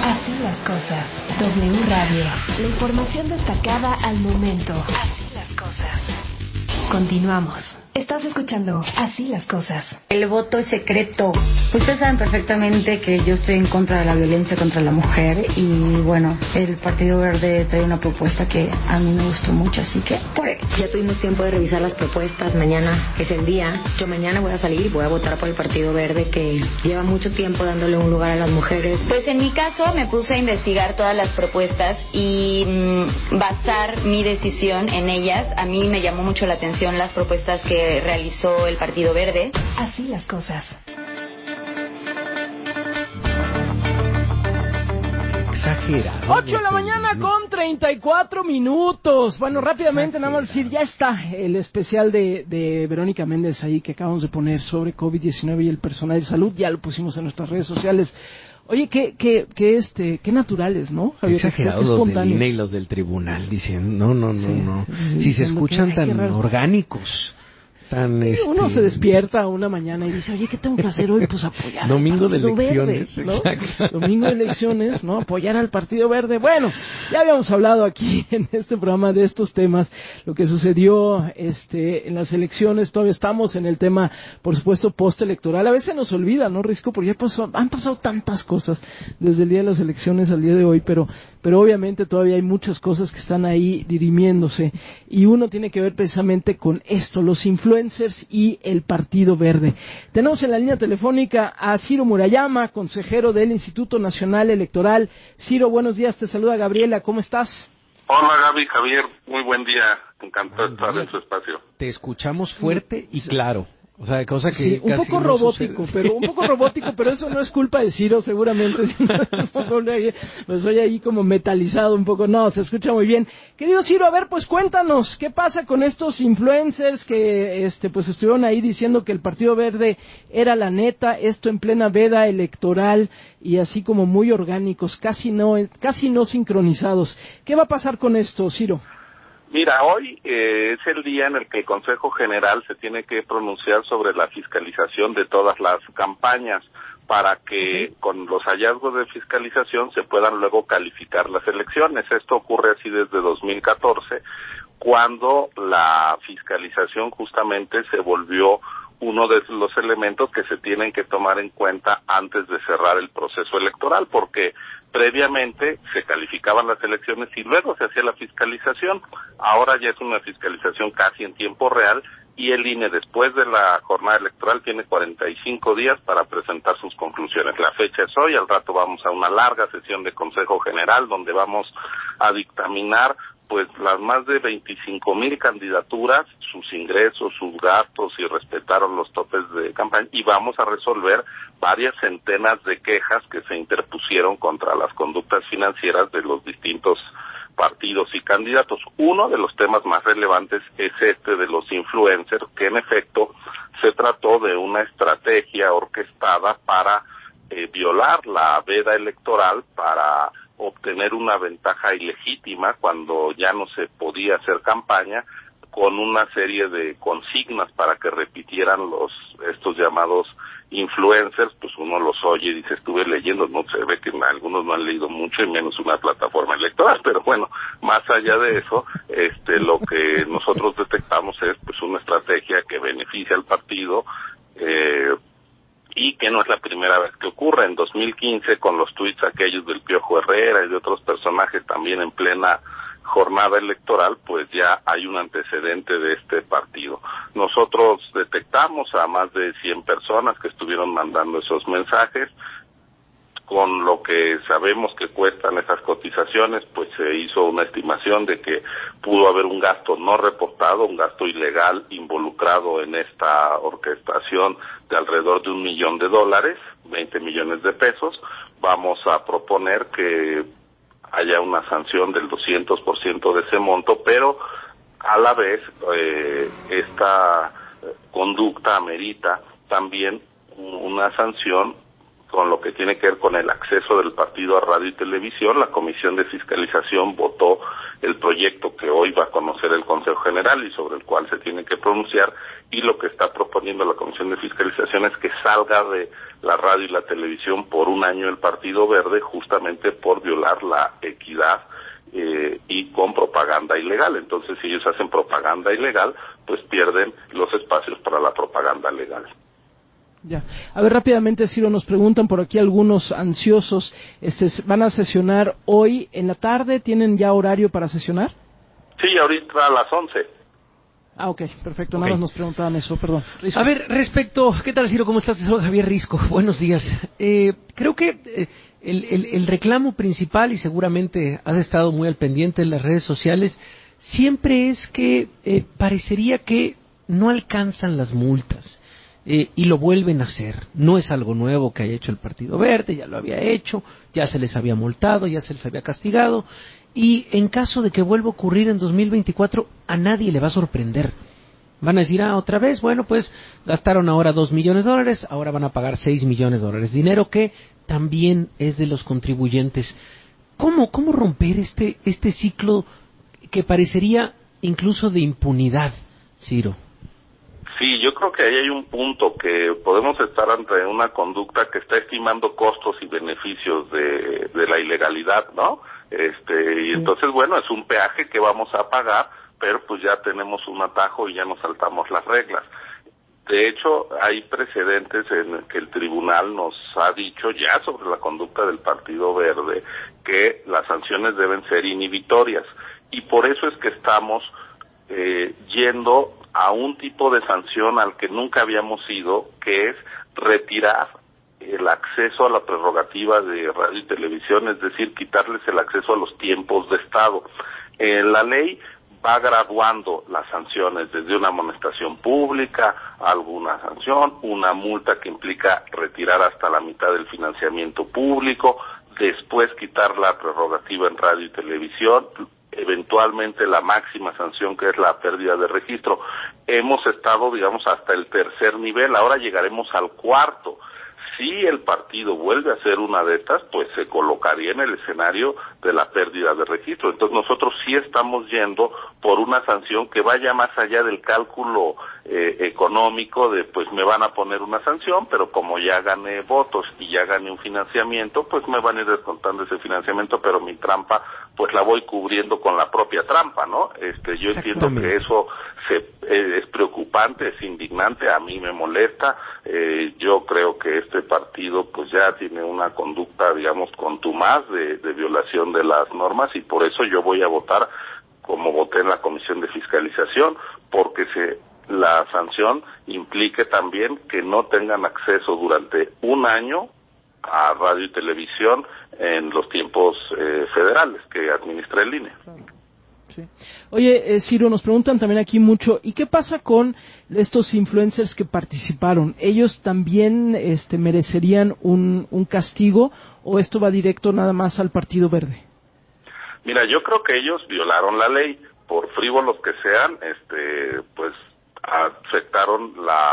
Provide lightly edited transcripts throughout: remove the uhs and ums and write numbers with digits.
Así las cosas. W Radio. La información destacada al momento. Así las cosas. Continuamos. Estás escuchando Así las cosas. El voto es secreto. Ustedes saben perfectamente que yo estoy en contra de la violencia contra la mujer y bueno, el Partido Verde trae una propuesta que a mí me gustó mucho, así que por él. Ya tuvimos tiempo de revisar las propuestas, mañana es el día. Yo mañana voy a salir y voy a votar por el Partido Verde, que lleva mucho tiempo dándole un lugar a las mujeres. Pues en mi caso me puse a investigar todas las propuestas y basar mi decisión en ellas. A mí me llamó mucho la atención las propuestas que realizó el Partido Verde. Así las cosas. Exagerado. 8 de la mañana con 34 minutos. Bueno, rápidamente nada más decir, ya está el especial de Verónica Méndez ahí que acabamos de poner sobre COVID-19 y el personal de salud. Ya lo pusimos en nuestras redes sociales. Oye, qué naturales, ¿no, Javier? Exagerados los del INE y los del tribunal, dicen, no. Si se escuchan tan orgánicos. Uno se despierta una mañana y dice, oye, ¿qué tengo que hacer hoy? Pues apoyar Domingo al Partido de elecciones, Verde, ¿no? Exacto. Domingo de elecciones, ¿no? Apoyar al Partido Verde. Bueno, ya habíamos hablado aquí en este programa de estos temas, lo que sucedió en las elecciones. Todavía estamos en el tema, por supuesto, postelectoral. A veces nos olvida, ¿no, Risco? Porque han pasado tantas cosas desde el día de las elecciones al día de hoy, pero obviamente todavía hay muchas cosas que están ahí dirimiéndose y uno tiene que ver precisamente con esto, los influencers y el Partido Verde. Tenemos en la línea telefónica a Ciro Murayama, consejero del Instituto Nacional Electoral. Ciro, buenos días, te saluda Gabriela, ¿cómo estás? Hola Gaby, Javier, muy buen día, encantado de estar en su espacio. Te escuchamos fuerte y claro. O sea, cosa que sí, un casi poco no robótico, sucede. pero eso no es culpa de Ciro, seguramente, sino pues soy ahí como metalizado un poco. No, se escucha muy bien. Querido Ciro, a ver, pues cuéntanos, ¿qué pasa con estos influencers que pues estuvieron ahí diciendo que el Partido Verde era la neta, esto en plena veda electoral y así como muy orgánicos, casi no sincronizados? ¿Qué va a pasar con esto, Ciro? Mira, hoy es el día en el que el Consejo General se tiene que pronunciar sobre la fiscalización de todas las campañas para que con los hallazgos de fiscalización se puedan luego calificar las elecciones. Esto ocurre así desde 2014, cuando la fiscalización justamente se volvió uno de los elementos que se tienen que tomar en cuenta antes de cerrar el proceso electoral, porque previamente se calificaban las elecciones y luego se hacía la fiscalización. Ahora ya es una fiscalización casi en tiempo real y el INE después de la jornada electoral tiene 45 días para presentar sus conclusiones. La fecha es hoy, al rato vamos a una larga sesión de Consejo General donde vamos a dictaminar pues las más de 25,000 candidaturas, sus ingresos, sus gastos, si respetaron los topes de campaña, y vamos a resolver varias centenas de quejas que se interpusieron contra las conductas financieras de los distintos partidos y candidatos. Uno de los temas más relevantes es este de los influencers, que en efecto se trató de una estrategia orquestada para violar la veda electoral, para obtener una ventaja ilegítima cuando ya no se podía hacer campaña, con una serie de consignas para que repitieran estos llamados influencers. Pues uno los oye y dice, estuve leyendo, no se ve que algunos no han leído mucho y menos una plataforma electoral, pero bueno, más allá de eso, lo que nosotros detectamos es pues una estrategia que beneficia al partido, y que no es la primera vez que ocurre. En 2015, con los tuits aquellos del Piojo Herrera y de otros personajes también en plena jornada electoral, pues ya hay un antecedente de este partido. Nosotros detectamos a más de 100 personas que estuvieron mandando esos mensajes. Con lo que sabemos que cuestan esas cotizaciones, pues se hizo una estimación de que pudo haber un gasto no reportado, un gasto ilegal involucrado en esta orquestación de alrededor de $1 millón, 20 millones de pesos. Vamos a proponer que haya una sanción del 200% de ese monto, pero a la vez esta conducta amerita también una sanción con lo que tiene que ver con el acceso del partido a radio y televisión, la Comisión de Fiscalización votó el proyecto que hoy va a conocer el Consejo General y sobre el cual se tiene que pronunciar, y lo que está proponiendo la Comisión de Fiscalización es que salga de la radio y la televisión por un año el Partido Verde, justamente por violar la equidad y con propaganda ilegal. Entonces, si ellos hacen propaganda ilegal, pues pierden los espacios para la propaganda legal. Ya. A ver, rápidamente, Ciro, nos preguntan por aquí algunos ansiosos, ¿van a sesionar hoy en la tarde? ¿Tienen ya horario para sesionar? Sí, ahorita a las 11. Ah, ok, perfecto, nada más nos preguntaban eso, perdón. Risco. A ver, ¿qué tal, Ciro? ¿Cómo estás? Soy Javier Risco, buenos días. Creo que el reclamo principal, y seguramente has estado muy al pendiente en las redes sociales, siempre es que parecería que no alcanzan las multas. Y lo vuelven a hacer. No es algo nuevo que haya hecho el Partido Verde, ya lo había hecho, ya se les había multado, ya se les había castigado, y en caso de que vuelva a ocurrir en 2024, a nadie le va a sorprender. Van a decir, otra vez, bueno, pues gastaron ahora $2 millones, ahora van a pagar $6 millones, dinero que también es de los contribuyentes. ¿Cómo romper este ciclo que parecería incluso de impunidad, Ciro? Sí, yo creo que ahí hay un punto que podemos estar ante una conducta que está estimando costos y beneficios de la ilegalidad, ¿no? Y entonces, bueno, es un peaje que vamos a pagar, pero pues ya tenemos un atajo y ya nos saltamos las reglas. De hecho, hay precedentes en que el tribunal nos ha dicho ya sobre la conducta del Partido Verde que las sanciones deben ser inhibitorias, y por eso es que estamos yendo a un tipo de sanción al que nunca habíamos ido, que es retirar el acceso a la prerrogativa de radio y televisión, es decir, quitarles el acceso a los tiempos de Estado. La ley va graduando las sanciones desde una amonestación pública, alguna sanción, una multa que implica retirar hasta la mitad del financiamiento público, después quitar la prerrogativa en radio y televisión, eventualmente la máxima sanción, que es la pérdida de registro. Hemos estado, digamos, hasta el tercer nivel, ahora llegaremos al cuarto. Si el partido vuelve a hacer una de estas, pues se colocaría en el escenario de la pérdida de registro. Entonces nosotros sí estamos yendo por una sanción que vaya más allá del cálculo económico de pues me van a poner una sanción, pero como ya gané votos y ya gané un financiamiento, pues me van a ir descontando ese financiamiento, pero mi trampa pues la voy cubriendo con la propia trampa, ¿no? Yo entiendo que eso es preocupante, es indignante, a mí me molesta. Yo creo que este partido pues ya tiene una conducta, digamos, contumaz de violación de las normas, y por eso yo voy a votar como voté en la Comisión de Fiscalización, porque la sanción implique también que no tengan acceso durante un año a radio y televisión en los tiempos federales que administra el INE. Sí. Oye, Ciro, nos preguntan también aquí mucho, ¿y qué pasa con estos influencers que participaron? ¿Ellos también merecerían un castigo, o esto va directo nada más al Partido Verde? Mira, yo creo que ellos violaron la ley, por frívolos que sean, pues afectaron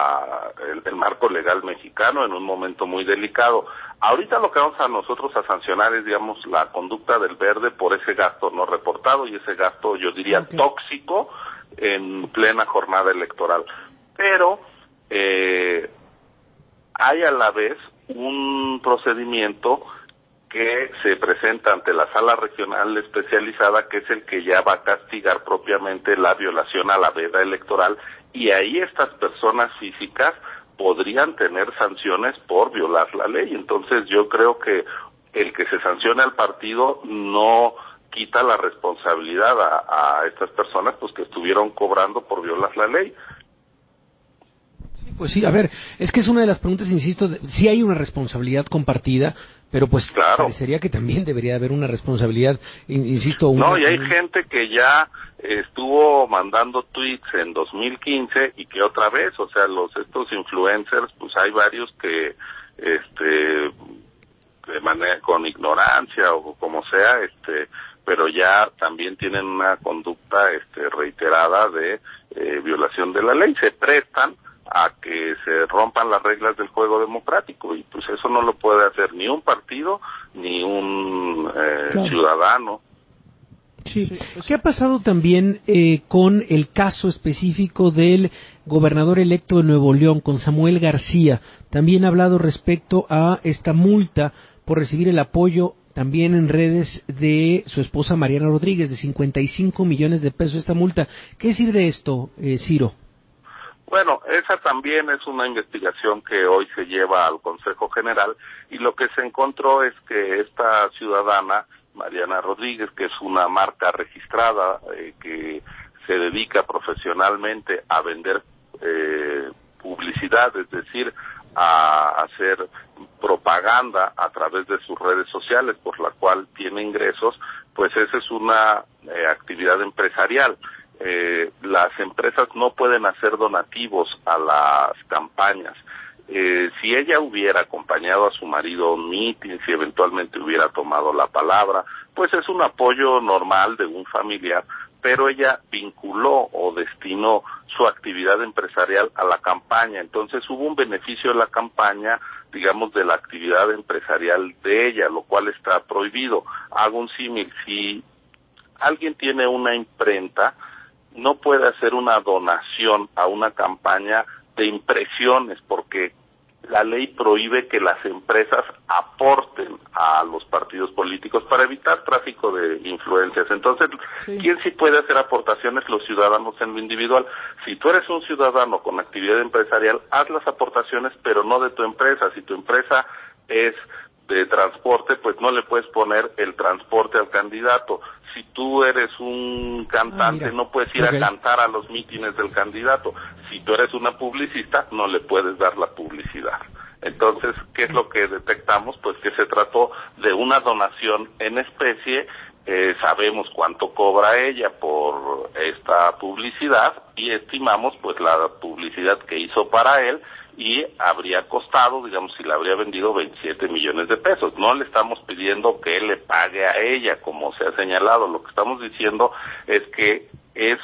el marco legal mexicano en un momento muy delicado. Ahorita lo que vamos a nosotros a sancionar es, digamos, la conducta del Verde por ese gasto no reportado y ese gasto, yo diría, tóxico en plena jornada electoral. Pero hay a la vez un procedimiento que se presenta ante la Sala Regional Especializada, que es el que ya va a castigar propiamente la violación a la veda electoral, y ahí estas personas físicas podrían tener sanciones por violar la ley. Entonces yo creo que el que se sancione al partido no quita la responsabilidad a estas personas pues que estuvieron cobrando por violar la ley. Pues sí, a ver, es que es una de las preguntas, insisto, sí hay una responsabilidad compartida, pero pues claro, parecería que también debería haber una responsabilidad, insisto. No, y hay gente que ya estuvo mandando tweets en 2015 y que otra vez, o sea, estos influencers, pues hay varios que, de manera con ignorancia o como sea, pero ya también tienen una conducta reiterada de violación de la ley, se prestan a que se rompan las reglas del juego democrático, y pues eso no lo puede hacer ni un partido ni un ciudadano. Sí. ¿Qué ha pasado también con el caso específico del gobernador electo de Nuevo León, con Samuel García? También ha hablado respecto a esta multa por recibir el apoyo también en redes de su esposa Mariana Rodríguez, de 55 millones de pesos esta multa. ¿Qué decir de esto, Ciro? Bueno, esa también es una investigación que hoy se lleva al Consejo General, y lo que se encontró es que esta ciudadana, Mariana Rodríguez, que es una marca registrada que se dedica profesionalmente a vender publicidad, es decir, a hacer propaganda a través de sus redes sociales, por la cual tiene ingresos, pues esa es una actividad empresarial. Las empresas no pueden hacer donativos a las campañas. Si ella hubiera acompañado a su marido a un mitin, si eventualmente hubiera tomado la palabra, pues es un apoyo normal de un familiar, pero ella vinculó o destinó su actividad empresarial a la campaña. Entonces hubo un beneficio de la campaña, digamos, de la actividad empresarial de ella, lo cual está prohibido. Hago un símil: si alguien tiene una imprenta, no puede hacer una donación a una campaña de impresiones, porque la ley prohíbe que las empresas aporten a los partidos políticos para evitar tráfico de influencias. Entonces, ¿quién sí puede hacer aportaciones? Los ciudadanos en lo individual. Si tú eres un ciudadano con actividad empresarial, haz las aportaciones, pero no de tu empresa. Si tu empresa es de transporte, pues no le puedes poner el transporte al candidato. Si tú eres un cantante, no puedes ir a cantar a los mítines del candidato. Si tú eres una publicista, no le puedes dar la publicidad. Entonces, ¿qué es lo que detectamos? Pues que se trató de una donación en especie. Sabemos cuánto cobra ella por esta publicidad y estimamos pues la publicidad que hizo para él, y habría costado, digamos, si la habría vendido, 27 millones de pesos. No le estamos pidiendo que él le pague a ella, como se ha señalado. Lo que estamos diciendo es que es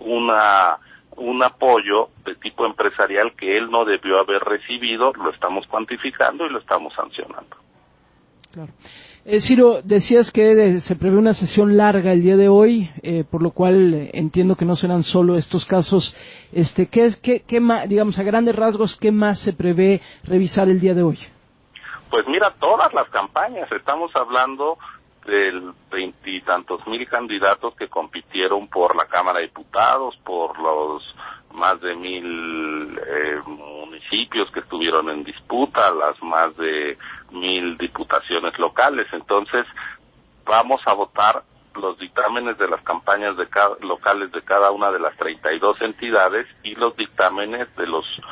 un apoyo de tipo empresarial que él no debió haber recibido. Lo estamos cuantificando y lo estamos sancionando. Claro. Ciro, decías que se prevé una sesión larga el día de hoy, por lo cual entiendo que no serán solo estos casos. ¿Qué más, digamos, a grandes rasgos, qué más se prevé revisar el día de hoy? Pues mira, todas las campañas. Estamos hablando del 20 y tantos mil candidatos que compitieron por la Cámara de Diputados, por los más de 1,000 municipios que estuvieron en disputa, las más de 1,000 diputaciones locales. Entonces, vamos a votar los dictámenes de las campañas locales de cada una de las 32 entidades y los dictámenes de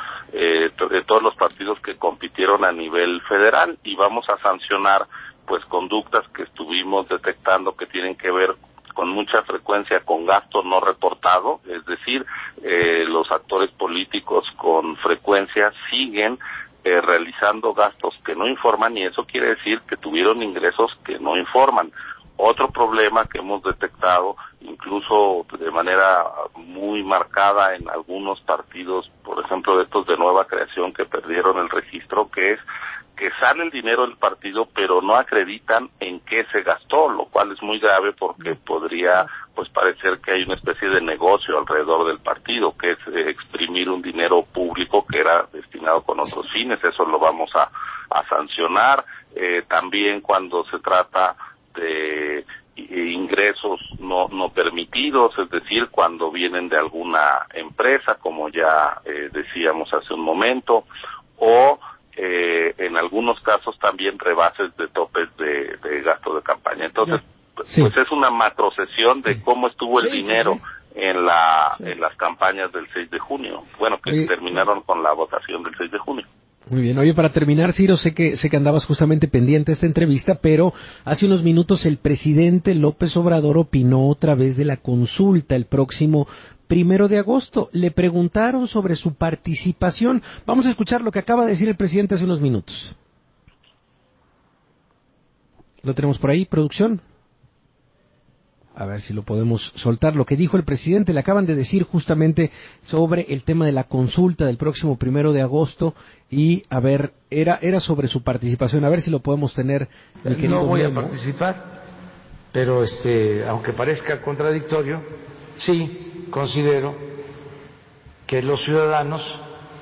de todos los partidos que compitieron a nivel federal, y vamos a sancionar pues conductas que estuvimos detectando que tienen que ver con mucha frecuencia con gasto no reportado, es decir, los actores políticos con frecuencia siguen realizando gastos que no informan, y eso quiere decir que tuvieron ingresos que no informan. Otro problema que hemos detectado, incluso de manera muy marcada en algunos partidos, por ejemplo de estos de nueva creación que perdieron el registro, que es que sale el dinero del partido pero no acreditan en qué se gastó, lo cual es muy grave porque podría pues parecer que hay una especie de negocio alrededor del partido, que es exprimir un dinero público que era destinado con otros fines. Eso lo vamos a sancionar. También cuando se trata de ingresos no permitidos, es decir, cuando vienen de alguna empresa, como ya decíamos hace un momento, o en algunos casos también rebases de topes de gasto de campaña. Entonces, pues es una macrosesión de cómo estuvo el dinero en las campañas del 6 de junio. Bueno, que terminaron con la votación del 6 de junio. Muy bien. Oye, para terminar, Ciro, sé que andabas justamente pendiente de esta entrevista, pero hace unos minutos el presidente López Obrador opinó otra vez de la consulta el próximo 1 de agosto. Le preguntaron sobre su participación. Vamos a escuchar lo que acaba de decir el presidente hace unos minutos. ¿Lo tenemos por ahí, producción? a ver si lo podemos soltar, lo que dijo el presidente. Le acaban de decir justamente sobre el tema de la consulta del próximo 1 de agosto y, a ver, era sobre su participación. A ver si lo podemos tener. No voy a participar, pero aunque parezca contradictorio, sí considero que los ciudadanos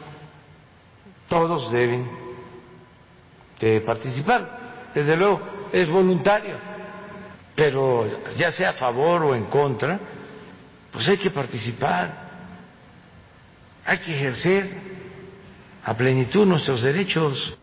todos deben de participar. Desde luego es voluntario, pero ya sea a favor o en contra, pues hay que participar, hay que ejercer a plenitud nuestros derechos.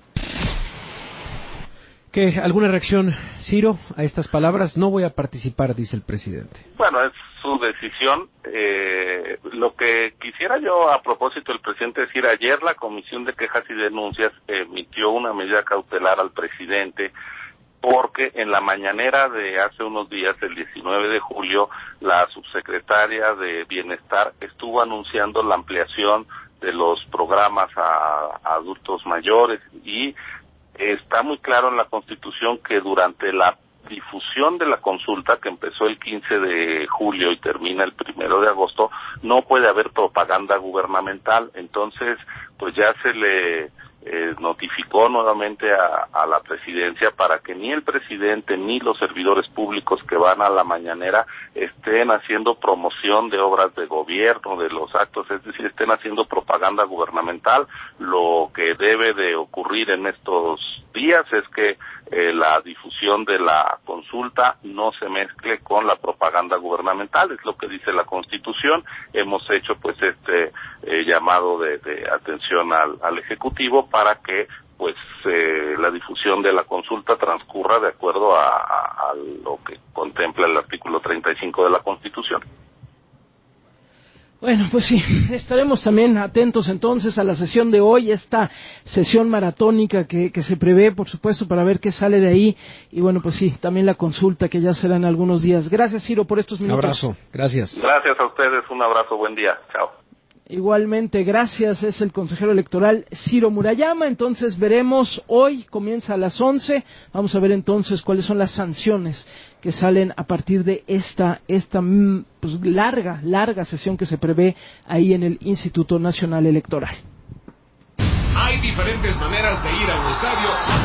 ¿Qué? ¿Alguna reacción, Ciro, a estas palabras? No voy a participar, dice el presidente. Bueno, es su decisión. Lo que quisiera yo, a propósito del presidente, decir, ayer la Comisión de Quejas y Denuncias emitió una medida cautelar al presidente porque en la mañanera de hace unos días, el 19 de julio, la subsecretaria de Bienestar estuvo anunciando la ampliación de los programas a adultos mayores y está muy claro en la Constitución que durante la difusión de la consulta, que empezó el 15 de julio y termina el 1 de agosto, no puede haber propaganda gubernamental. Entonces, pues ya se le notificó nuevamente a la presidencia para que ni el presidente ni los servidores públicos que van a la mañanera estén haciendo promoción de obras de gobierno, de los actos, es decir, estén haciendo propaganda gubernamental. Lo que debe de ocurrir en estos días es que la difusión de la consulta no se mezcle con la propaganda gubernamental, es lo que dice la Constitución. Hemos hecho pues llamado de atención al Ejecutivo para que pues la difusión de la consulta transcurra de acuerdo a lo que contempla el artículo 35 de la Constitución. Bueno, pues sí, estaremos también atentos entonces a la sesión de hoy, esta sesión maratónica que se prevé, por supuesto, para ver qué sale de ahí. Y bueno, pues sí, también la consulta que ya será en algunos días. Gracias, Ciro, por estos minutos. Un abrazo, gracias. Gracias a ustedes, un abrazo, buen día, chao. Igualmente, gracias, es el consejero electoral Ciro Murayama. Entonces veremos, hoy comienza a las 11, vamos a ver entonces cuáles son las sanciones que salen a partir de esta pues, larga sesión que se prevé ahí en el Instituto Nacional Electoral. Hay diferentes maneras de ir a un estadio.